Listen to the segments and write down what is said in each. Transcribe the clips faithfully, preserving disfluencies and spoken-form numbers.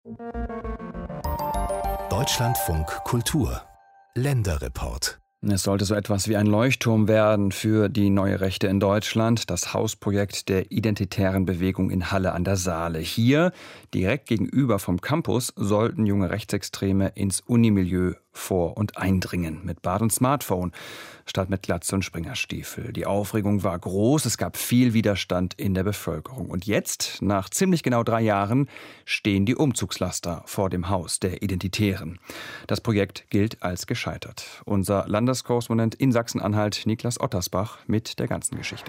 Deutschlandfunk Kultur Länderreport. Es sollte so etwas wie ein Leuchtturm werden für die neue Rechte in Deutschland, das Hausprojekt der Identitären Bewegung in Halle an der Saale. Hier, direkt gegenüber vom Campus, sollten junge Rechtsextreme ins Unimilieu vor- und eindringen. Mit Bart und Smartphone statt mit Glatze und Springerstiefel. Die Aufregung war groß, es gab viel Widerstand in der Bevölkerung. Und jetzt, nach ziemlich genau drei Jahren, stehen die Umzugslaster vor dem Haus der Identitären. Das Projekt gilt als gescheitert. Unser Landeskorrespondent in Sachsen-Anhalt, Niklas Ottersbach, mit der ganzen Geschichte.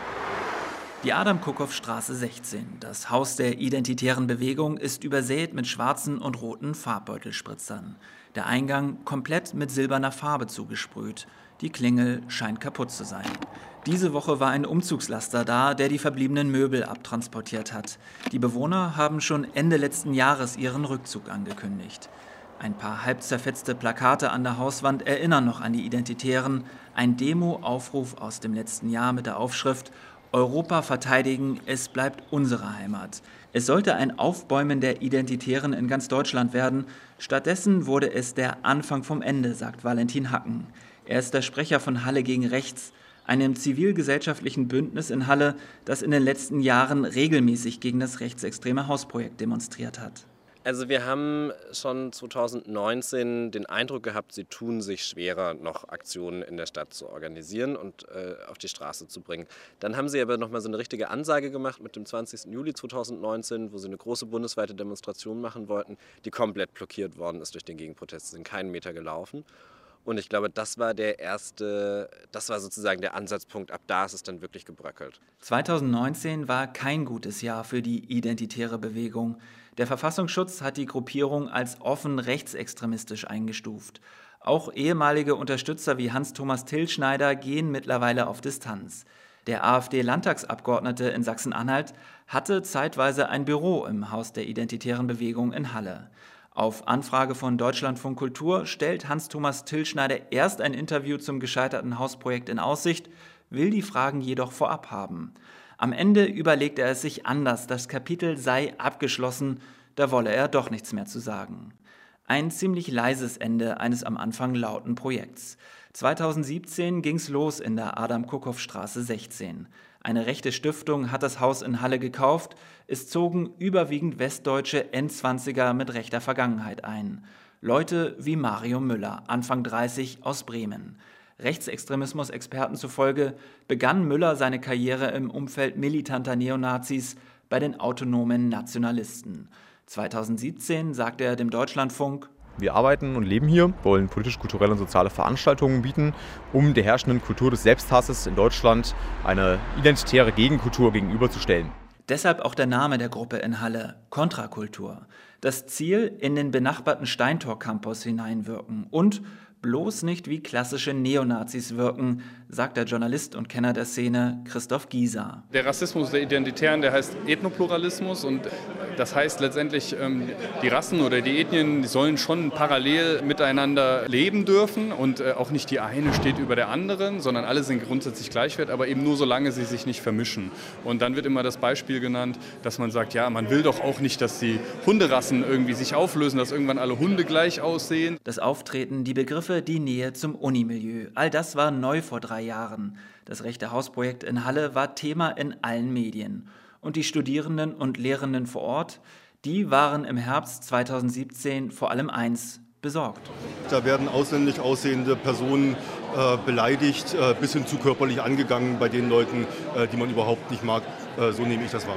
Die Adam-Kuckhoff-Straße sechzehn, das Haus der Identitären Bewegung, ist übersät mit schwarzen und roten Farbbeuttelspritzern. Der Eingang komplett mit silberner Farbe zugesprüht. Die Klingel scheint kaputt zu sein. Diese Woche war ein Umzugslaster da, der die verbliebenen Möbel abtransportiert hat. Die Bewohner haben schon Ende letzten Jahres ihren Rückzug angekündigt. Ein paar halb zerfetzte Plakate an der Hauswand erinnern noch an die Identitären. Ein Demo-Aufruf aus dem letzten Jahr mit der Aufschrift Europa verteidigen, es bleibt unsere Heimat. Es sollte ein Aufbäumen der Identitären in ganz Deutschland werden. Stattdessen wurde es der Anfang vom Ende, sagt Valentin Hacken. Er ist der Sprecher von Halle gegen Rechts, einem zivilgesellschaftlichen Bündnis in Halle, das in den letzten Jahren regelmäßig gegen das rechtsextreme Hausprojekt demonstriert hat. Also wir haben schon zweitausendneunzehn den Eindruck gehabt, sie tun sich schwerer, noch Aktionen in der Stadt zu organisieren und äh, auf die Straße zu bringen. Dann haben sie aber nochmal so eine richtige Ansage gemacht mit dem zwanzigsten Juli zweitausendneunzehn, wo sie eine große bundesweite Demonstration machen wollten, die komplett blockiert worden ist durch den Gegenprotest. Sie sind keinen Meter gelaufen. Und ich glaube, das war der erste, das war sozusagen der Ansatzpunkt. Ab da ist es dann wirklich gebröckelt. zweitausendneunzehn war kein gutes Jahr für die Identitäre Bewegung. Der Verfassungsschutz hat die Gruppierung als offen rechtsextremistisch eingestuft. Auch ehemalige Unterstützer wie Hans-Thomas Tillschneider gehen mittlerweile auf Distanz. Der AfD-Landtagsabgeordnete in Sachsen-Anhalt hatte zeitweise ein Büro im Haus der Identitären Bewegung in Halle. Auf Anfrage von Deutschlandfunk Kultur stellt Hans-Thomas Tillschneider erst ein Interview zum gescheiterten Hausprojekt in Aussicht, will die Fragen jedoch vorab haben. Am Ende überlegt er es sich anders, das Kapitel sei abgeschlossen, da wolle er doch nichts mehr zu sagen. Ein ziemlich leises Ende eines am Anfang lauten Projekts. zweitausendsiebzehn ging's los in der Adam-Kuckhoff-Straße sechzehn. Eine rechte Stiftung hat das Haus in Halle gekauft. Es zogen überwiegend westdeutsche Endzwanziger mit rechter Vergangenheit ein. Leute wie Mario Müller, Anfang dreißig, aus Bremen. Rechtsextremismus-Experten zufolge begann Müller seine Karriere im Umfeld militanter Neonazis bei den autonomen Nationalisten. zweitausendsiebzehn sagte er dem Deutschlandfunk: Wir arbeiten und leben hier, wollen politisch-kulturelle und soziale Veranstaltungen bieten, um der herrschenden Kultur des Selbsthasses in Deutschland eine identitäre Gegenkultur gegenüberzustellen. Deshalb auch der Name der Gruppe in Halle, Kontrakultur. Das Ziel, in den benachbarten Steintor-Campus hineinwirken und bloß nicht wie klassische Neonazis wirken, sagt der Journalist und Kenner der Szene Christoph Gieser. Der Rassismus der Identitären, der heißt Ethnopluralismus, und das heißt letztendlich, die Rassen oder die Ethnien, die sollen schon parallel miteinander leben dürfen und auch nicht die eine steht über der anderen, sondern alle sind grundsätzlich gleichwert, aber eben nur solange sie sich nicht vermischen. Und dann wird immer das Beispiel genannt, dass man sagt, ja, man will doch auch nicht, dass die Hunderassen irgendwie sich auflösen, dass irgendwann alle Hunde gleich aussehen. Das Auftreten, die Begriffe, die Nähe zum Unimilieu, all das war neu vor drei Jahren. Das rechte Hausprojekt in Halle war Thema in allen Medien. Und die Studierenden und Lehrenden vor Ort, die waren im Herbst zweitausendsiebzehn vor allem eins: besorgt. Da werden ausländisch aussehende Personen äh, beleidigt, äh, bis hin zu körperlich angegangen bei den Leuten, äh, die man überhaupt nicht mag. Äh, so nehme ich das wahr.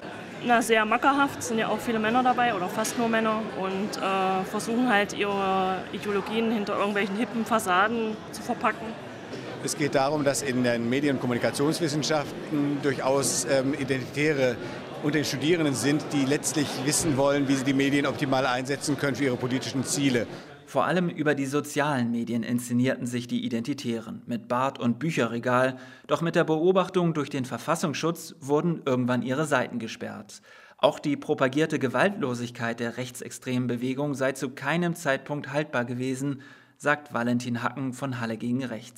Na, sehr mackerhaft, sind ja auch viele Männer dabei oder fast nur Männer und äh, versuchen halt ihre Ideologien hinter irgendwelchen hippen Fassaden zu verpacken. Es geht darum, dass in den Medien- und Kommunikationswissenschaften durchaus ähm, Identitäre unter den Studierenden sind, die letztlich wissen wollen, wie sie die Medien optimal einsetzen können für ihre politischen Ziele. Vor allem über die sozialen Medien inszenierten sich die Identitären mit Bart und Bücherregal, doch mit der Beobachtung durch den Verfassungsschutz wurden irgendwann ihre Seiten gesperrt. Auch die propagierte Gewaltlosigkeit der rechtsextremen Bewegung sei zu keinem Zeitpunkt haltbar gewesen, sagt Valentin Hacken von Halle gegen Rechts.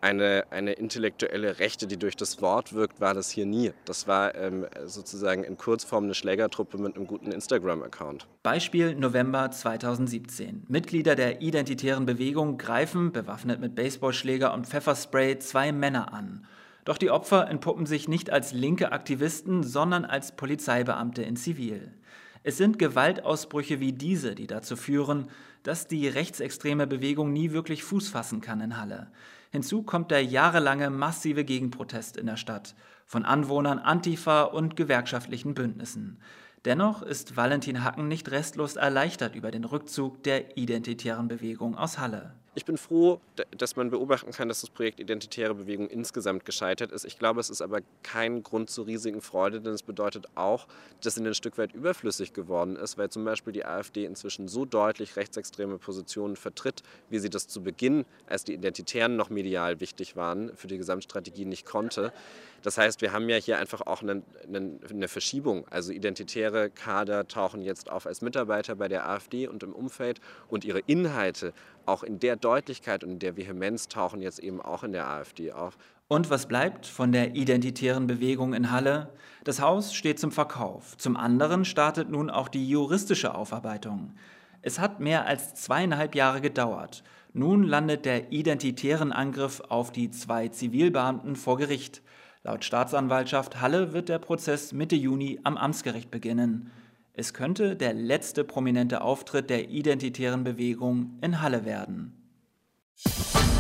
eine, eine intellektuelle Rechte, die durch das Wort wirkt, war das hier nie. Das war ähm, sozusagen in Kurzform eine Schlägertruppe mit einem guten Instagram-Account. Beispiel November zweitausendsiebzehn. Mitglieder der identitären Bewegung greifen, bewaffnet mit Baseballschläger und Pfefferspray, zwei Männer an. Doch die Opfer entpuppen sich nicht als linke Aktivisten, sondern als Polizeibeamte in Zivil. Es sind Gewaltausbrüche wie diese, die dazu führen, dass die rechtsextreme Bewegung nie wirklich Fuß fassen kann in Halle. Hinzu kommt der jahrelange massive Gegenprotest in der Stadt von Anwohnern, Antifa und gewerkschaftlichen Bündnissen. Dennoch ist Valentin Hacken nicht restlos erleichtert über den Rückzug der identitären Bewegung aus Halle. Ich bin froh, dass man beobachten kann, dass das Projekt Identitäre Bewegung insgesamt gescheitert ist. Ich glaube, es ist aber kein Grund zur riesigen Freude, denn es bedeutet auch, dass es ein Stück weit überflüssig geworden ist, weil zum Beispiel die AfD inzwischen so deutlich rechtsextreme Positionen vertritt, wie sie das zu Beginn, als die Identitären noch medial wichtig waren, für die Gesamtstrategie nicht konnte. Das heißt, wir haben ja hier einfach auch eine, eine, eine Verschiebung. Also identitäre Kader tauchen jetzt auf als Mitarbeiter bei der AfD und im Umfeld und ihre Inhalte auch in der Deutlichkeit und in der Vehemenz tauchen jetzt eben auch in der AfD auf. Und was bleibt von der identitären Bewegung in Halle? Das Haus steht zum Verkauf. Zum anderen startet nun auch die juristische Aufarbeitung. Es hat mehr als zweieinhalb Jahre gedauert. Nun landet der identitären Angriff auf die zwei Zivilbeamten vor Gericht. Laut Staatsanwaltschaft Halle wird der Prozess Mitte Juni am Amtsgericht beginnen. Es könnte der letzte prominente Auftritt der identitären Bewegung in Halle werden.